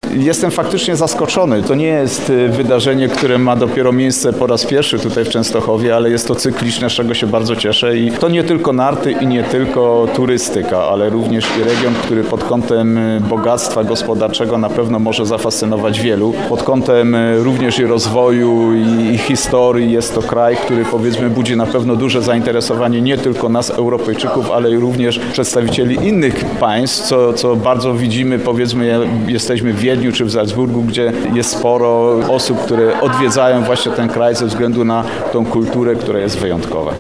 Jestem faktycznie zaskoczony. To nie jest wydarzenie, które ma dopiero miejsce po raz pierwszy tutaj w Częstochowie, ale jest to cykliczne, z czego się bardzo cieszę. I to nie tylko narty i nie tylko turystyka, ale również i region, który pod kątem bogactwa gospodarczego na pewno może zafascynować wielu. Pod kątem również i rozwoju i historii jest to kraj, który powiedzmy budzi na pewno duże zainteresowanie nie tylko nas, Europejczyków, ale i również przedstawicieli innych państw, co bardzo widzimy, powiedzmy, jesteśmy w Wiedniu czy w Salzburgu, gdzie jest sporo osób, które odwiedzają właśnie ten kraj ze względu na tą kulturę, która jest wyjątkowa.